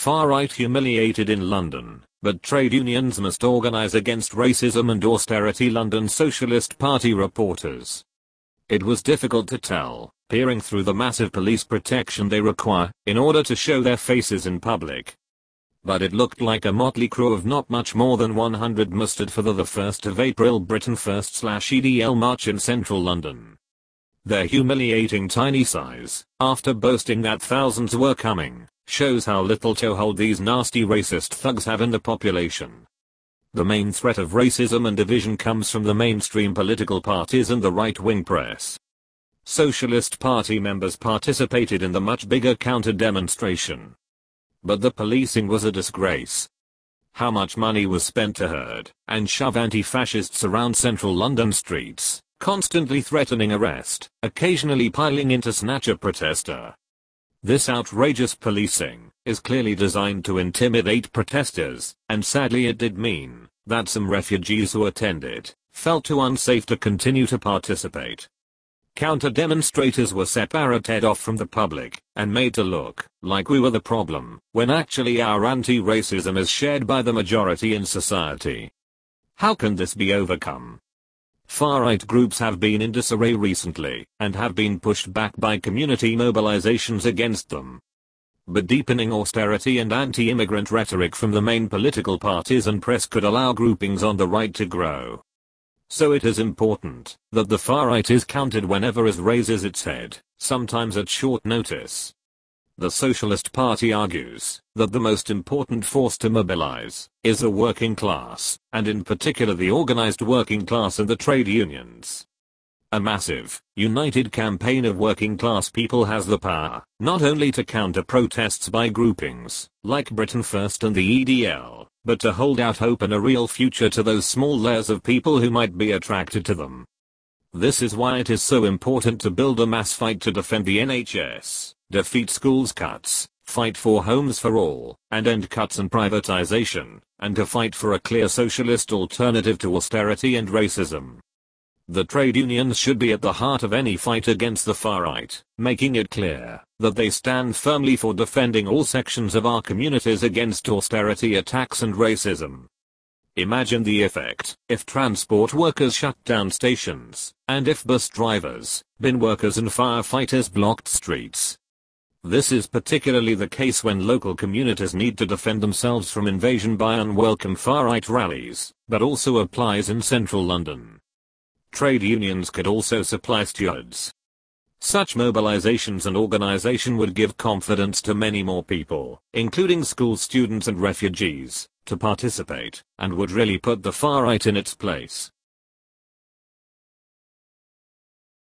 far-right humiliated in London, but trade unions must organise against racism and austerity. London Socialist Party reporters. It was difficult to tell, peering through the massive police protection they require in order to show their faces in public. But it looked like a motley crew of not much more than 100 mustered for the 1st of April Britain First/EDL march in central London. Their humiliating tiny size, after boasting that thousands were coming, shows how little toehold these nasty racist thugs have in the population. The main threat of racism and division comes from the mainstream political parties and the right-wing press. Socialist Party members participated in the much bigger counter-demonstration. But the policing was a disgrace. How much money was spent to herd and shove anti-fascists around central London streets, constantly threatening arrest, occasionally piling in to snatch a protester. This outrageous policing is clearly designed to intimidate protesters, and sadly it did mean that some refugees who attended felt too unsafe to continue to participate. Counter-demonstrators were separated off from the public and made to look like we were the problem, when actually our anti-racism is shared by the majority in society. How can this be overcome? Far-right groups have been in disarray recently and have been pushed back by community mobilizations against them. But deepening austerity and anti-immigrant rhetoric from the main political parties and press could allow groupings on the right to grow. So it is important that the far-right is countered whenever it raises its head, sometimes at short notice. The Socialist Party argues that the most important force to mobilize is the working class, and in particular the organized working class and the trade unions. A massive, united campaign of working class people has the power, not only to counter protests by groupings, like Britain First and the EDL, but to hold out hope and a real future to those small layers of people who might be attracted to them. This is why it is so important to build a mass fight to defend the NHS, defeat schools cuts, fight for homes for all, and end cuts and privatization, and to fight for a clear socialist alternative to austerity and racism. The trade unions should be at the heart of any fight against the far-right, making it clear that they stand firmly for defending all sections of our communities against austerity attacks and racism. Imagine the effect if transport workers shut down stations, and if bus drivers, bin workers and firefighters blocked streets. This is particularly the case when local communities need to defend themselves from invasion by unwelcome far-right rallies, but also applies in central London. Trade unions could also supply stewards. Such mobilizations and organization would give confidence to many more people, including school students and refugees, to participate, and would really put the far-right in its place.